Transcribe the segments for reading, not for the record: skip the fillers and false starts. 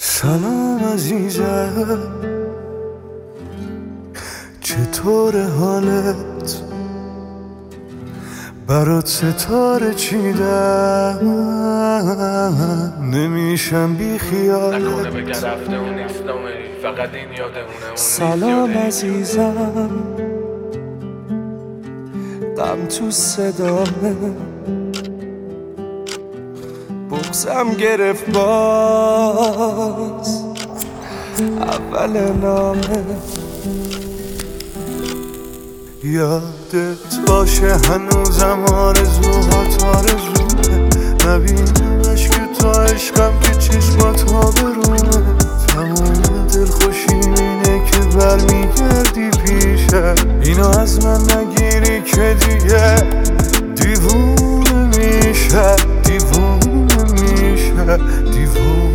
سلام عزیزم، چطور حالت؟ برات ستاره چیدم، نمیشم بی خیالت. نکنه بگه رفته اون نیست نامری، فقط این یادمونه اون. سلام عزیزم، غم تو صدامه، بغضم گرفت باز اول نامه. یادت باشه هنوزم آرزوهات آرزومه، نبینمش که تا عشقم که چشمات آبرومه. تمام دلخوشیم اینه که برمیگردی پیشم، اینو از من نگیری که دیگه دیوونه میشه، دیوونه میشه، دیوونه.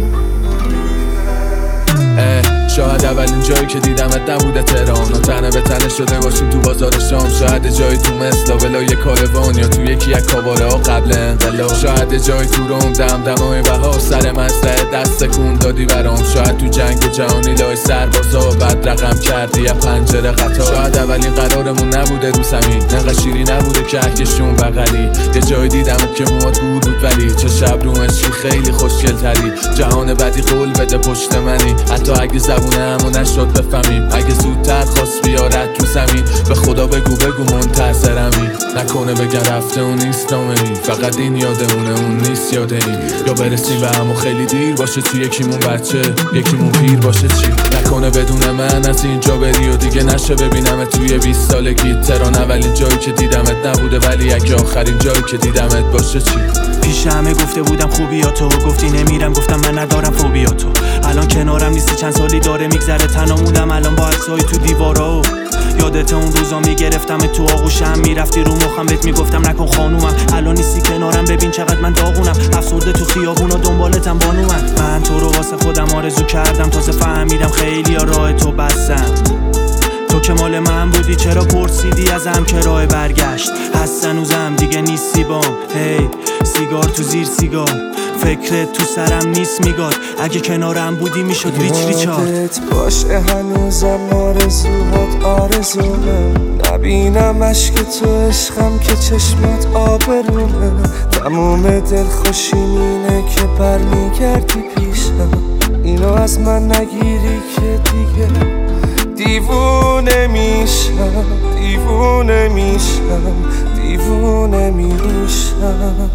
شاید اولین جایی که دیدمت نبوده تهران، و تنه به تنه شده باشیم تو بازار شام. شاید جایی تو مثلا ولای کاروان، یا تو یکی از کاباره ها قبل انقلاب. شاید جایی تو روم دمدمای بها، سر مزرعه دست کن دادی برام. شاید تو جنگ جهانی لای سربازا بعد رقم کردی یا پنجره قطار. شاید اولین قرارمون نبوده رو زمین، انقدر شیری نبوده که اهکشون بغلی. یه جایی دیدمت که موات گور بود ولی چه شب رو مشکی خیلی خوشگل تری. جهان بدی قول بده پشت منی، حتی اگه زبونمو نشد بفهمیم. اگه زودتر خواست بیارد تو زمین، به خدا بگو منتظرمی. نکنه بگه رفته اون نیست نامری، فقط این یادمونه اون نیست یاد این. یا برسیم به همو خیلی دیر باشه، تو یکیمون بچه یکیمون پیر باشه. چی نکنه بدون من از اینجا بری و دیگه نشه ببینمت توی 20 سالگی. تهران اولین جایی که دیدمت نبوده، ولی اگه آخرین جایی که دیدمت باشه. چی پیش همه گفته بودم خوبیاتو، گفتی نمیرم گفتم من ندارم فوبیاتو. الان کنارم نیستی چند سالی داره میگذره، تنامونم الان با عکسای تو دیوارا. یادت اون روزا میگرفتم تو آغوشم، میرفتی رو مخم بهت میگفتم نکن خانومم. الان نیستی کنارم ببین چقدر من داغونم، افسرده تو خیابونا دنبالتم بانومم. من تو رو واسه خودم آرزو کردم، تازه فهمیدم خیلی ها راه تو بستم. تو که مال من بودی چرا پرسیدی ازم که راه برگشت هست هنوزم دیگه نیستی بام. هی سیگار تو زیر سیگار، فکرت تو سرم نیست میگاد. اگه کنارم بودی میشد ریچارد. یادت باشه هنوزم آرزوهات آرزومه، نبینم عشق تو عشقم که چشمات آبرومه. تموم دلخوشیم اینه که برمیگردی پیشم، اینو از من نگیری که دیگه دیوونه میشم، دیوونه میشم، دیوونه میشم.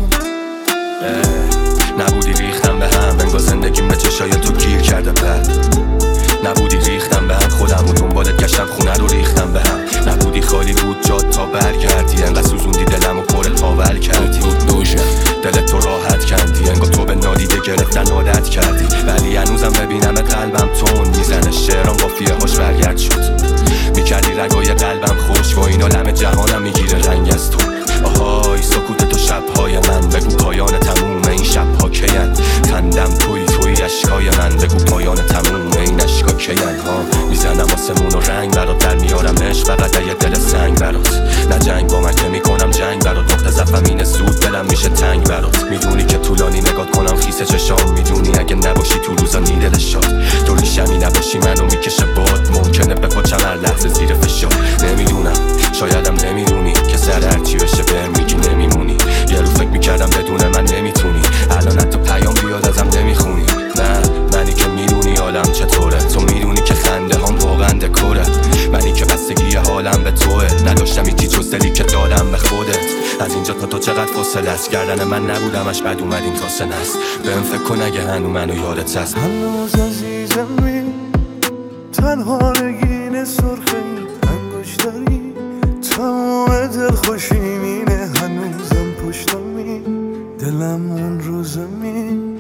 نبودی ریختم به هم، انگار زندگیم به چشای تو گیر کرده. بعد نبودی ریختم به هم، خودم و دنبالت گشتم خونه رو ریختم به هم. نبودی خالی بود جاد تا برگردی، انقدر سوزوندی دلم و پر تاول کردی. دوشه دلت تو راحت کردی، انگار تو به نادیده گرفتن عادت کردی. ولی هنوزم ببینم قلبم تون میزنه، شعرام قافیه هاش برگرد شد. میکردی رگای قلبم خوش، با این عالم جهانم میگیره رنگ از تو. آهای سکوت تو شبهای من، بگو پایان تموم این شبها کین. خندم توی اشکای من، بگو پایان تموم این اشکا کین. ها میزنم آسمون و رنگ برات در میارم عشق، فقط یه دل سنگ برات. نه جنگ با من که میکنم جنگ برات، نقطه ضعفم اینه زود دلم میشه تنگ برات. میدونی که طولانی نگات کنم خیس چشام، میدونی اگه نباشی تو روزا نیدل شاد. تو ریشمی نباشی منو میکشه باد، ممکنه بپاچم هر لحظه زیر فشار. نمیدونم شایدم نمیدونی که سر هرچی بشه بهم میگی نمیمونی. یه رو فکر میکردم بدون من نمیتونی، الان حتی پیام بیاد ازم نمیخونی. نه منی که میدونی حالم چطوره، تو میدونی که خنده هم واقعا دکوره. منی که بستگی حالم به توه، نداشتم هیچی جز دلی که دادم به خودت. از اینجا تا تو چقدر فاصله است، گردن من نبودمش بعد اومد این کاسه نست. بهم فکر کن اگه هنو منو یادت هست. هنوز عزیزمی تنها نگین سرخه انگشتری، تمام دلخوشیمینه هنوزم پشتمی. دلم اون رو زمین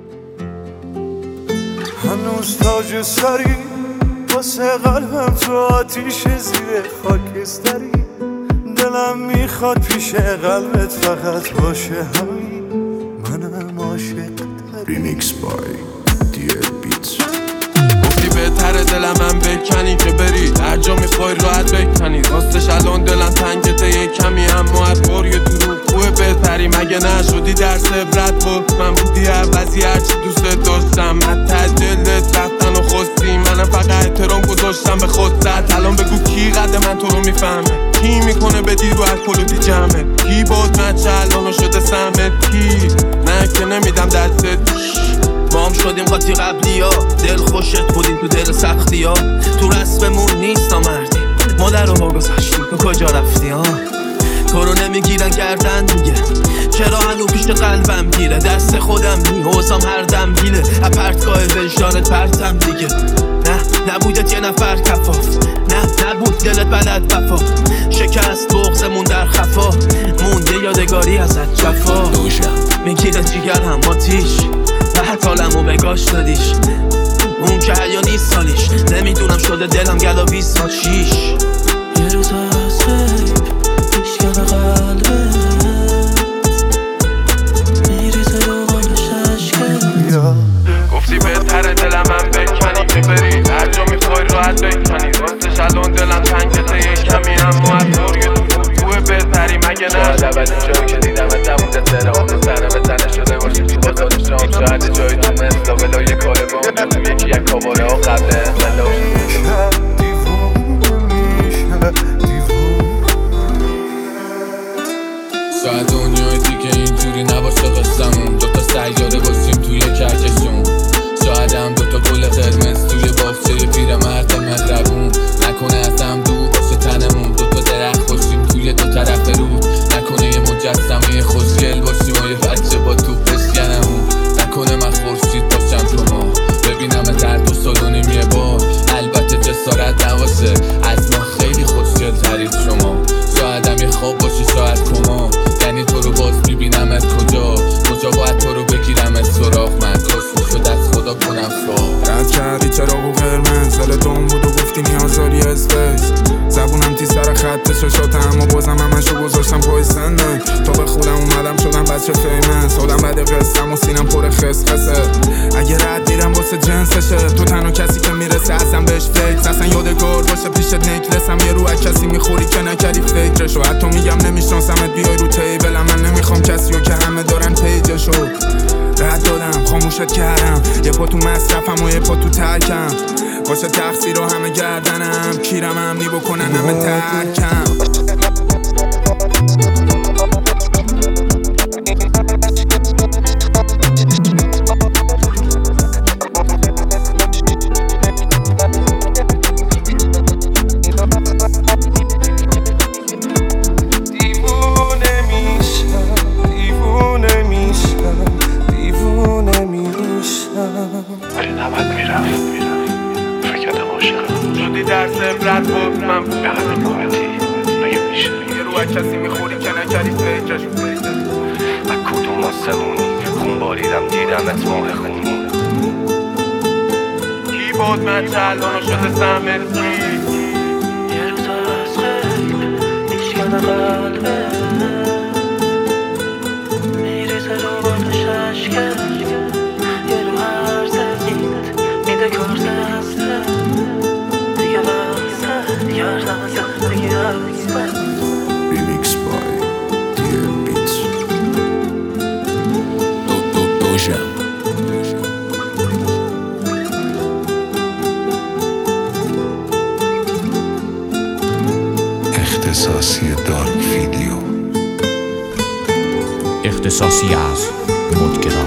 هنوز تاج سری، واسه قلبم تو آتیش زیر خاکستری. دلم میخواد پیش قلبت فقط باشه همین، منم عاشق داری. ریمیکس بای دیل بیتس. گفتی بهتره دلم من بکنی که بری، هر جا میخوای راحت بکنی. راستش الان دلم تنگته یه کمی، اما از بار یه دروغ خوبه بهتری مگه نشدی درس عبرت بود من بودی عوضی هرچی دوست داشتم حتی دلت رفتن و خواستی منم فقط احترام گذاشتم به خودت الان بگو کی قد من تو رو میفهمه کی میکنه بدی رو الکل و دی جمعه کی باز مچه الانو شده سمت کی نه که نمیدم دستت ما هم شدیم قاطی قبلی ها دل خوشت بودیم تو دل سختی ها تو رسممون نیست آمردیم مادر رو ما گذاشتیم تو کجا رفتی ها تو رو نمیگیرن گردن دیگه چرا هنو پیش قلبم گیره دست خودم میحوزم هر دم گیله اپرتگاه وجدانت پرتم دیگه نه نبودت یه نفر کفاف نه نبود دلت بلد وفا شکست بغزمون در خفا مونده یادگاری ازت جفا میگیره جیگر هم آتیش و حتی لمو بگاش دادیش اون که حیا نیست سالیش نمیدونم شده دلم گلا 20 سال شیش یه روز از غیب پیشگل قلبت میریزه رو بالش عشقت گفتی بهتره دلم هم بکنی ببری هر جا میخوای راحت بکنی راستش الان دلم تنگته یه کمی اما از دور توه بهتری مگه نه شاید اولین جایی که دیدمت نبوده تهران رو تنه به تنه شده باشی تو بازار شام شاید جایی تو مثلا ولای کاروان تو یکی یک کاباره ها قبل انقلاب شاید دنیای دیگه اینجوری نباشه قصمون دوتا سیاره باشیم توی کهکشون شاید هم دوتا گل قرمز توی باغچه پیرمرد مهربون نکنه از هم دور باشه تنمون دوتا درخت باشیم توی دو طرف رود نکنه یه مجسمه خوشگل باشیم و یه بچه با توپ بشکنمون نکنه من خورشید باشم شما ببینم در 2 سال و نیم یه بار البته جسارت نباشه از ما خیلی خوشگل ترید شما شاید هم یه خواب باشه شاید کما یعنی تو رو باز میبینمت کجا باید تو رو بگیرمت سراغ من کاش میشد از خدا کنم سراغ رد کردی چراغ و قرمز دلتون بود و گفتی نیاز داری اسپیس زبونم تی سر خط چشاتم اما بازم همشو گذاشتم پای سنه تا به خودم اومدم شدم بچه فیمنس حالم بده قسم و سینم پر خسخسه اگه رد میرم واسه جنسشه تو تنها کسی که میرسه اصلا بهش فکر اصلا یادگار باشه پیشت نکلسم یه رو کسی میخوری که نکردی فکرشو حتی میگم نمیشناسمت بیای رو تیبلم من نمیخوام کسیو که همه دارن پیجشو رد دادم خاموشت کردم یه پا تو مصرفم و یه پا تو ترکم باشه تقصیر رو همه گردنم کیرم هم نی بکنن همه ترکم درس عبرت بود من بقدر کارتی مگه میشه یه رو کسی میخوری که نکردی فکرش و کدوم آسمونی خون باریدم دیدمت ماه خونی کی بود من چه الانو شده سمت کی یه روز از غیب پیشگل قلبت میریزه رو بالش عشقت یه رو هر زدید میده کار دسته Remix by DL Beats دوژم اختصاصی دارک ویدیو اختصاصی از مدگران